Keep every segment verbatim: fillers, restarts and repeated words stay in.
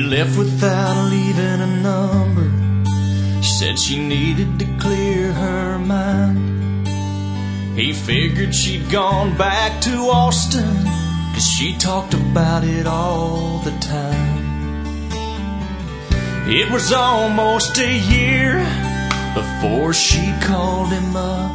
left without leaving a number. Said she needed to clear her mind. He figured she'd gone back to Austin, 'cause she talked about it all the time. It was almost a year before she called him up.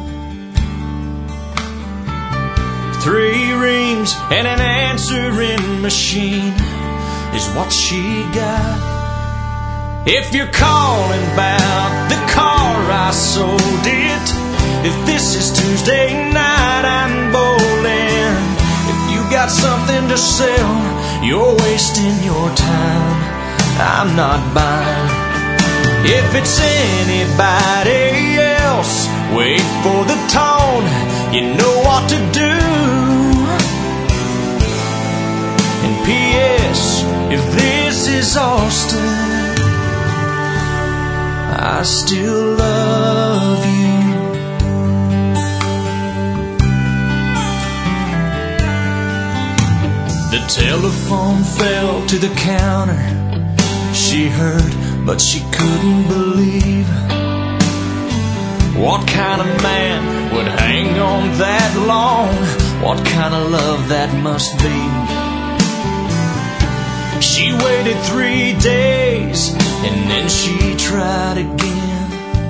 Three rings and an answering machine is what she got. If you're calling about the car, I sold it. If this is Tuesday night, I'm bowling. If you got something to sell, you're wasting your time. I'm not buying. If it's anybody else, wait for the tone. You know what to do. And P S if this is Austin, I still love you. The telephone fell to the counter. She heard, but she couldn't believe. What kind of man would hang on that long? What kind of love that must be? She waited three days and then she tried again.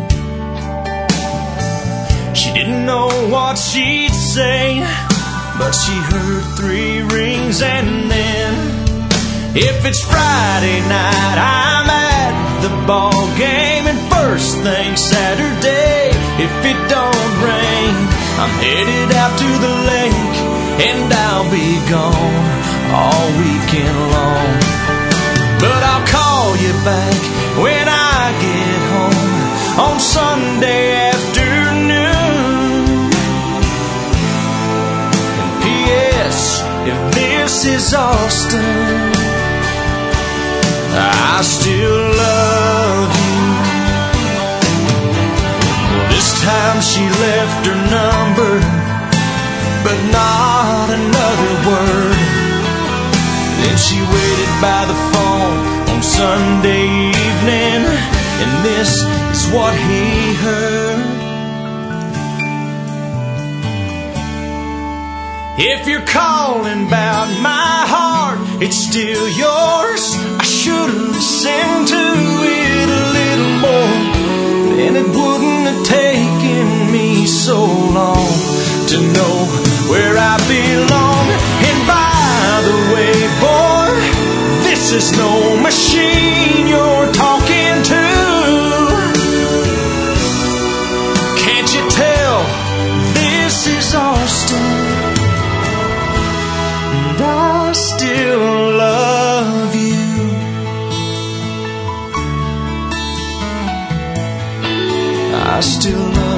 She didn't know what she'd say, but she heard three rings and then, if it's Friday night, I'm at the ball game, and first thing Saturday, if it don't rain, I'm headed out to the lake, and I'll be gone all weekend long. But I'll call you back when I get home on Sunday afternoon. And P S if this is Austin, I still love you. Well, this time she left her number, but not another word. Then she waited by the phone on Sunday evening, and this is what he heard. If you're calling about my heart, it's still yours. I should've listened to it a little more, then it wouldn't have taken me so long to know where I belong. And by the way, boy, this is no machine you're talking to. Can't you tell this is Austin? And I still love you. I still love you.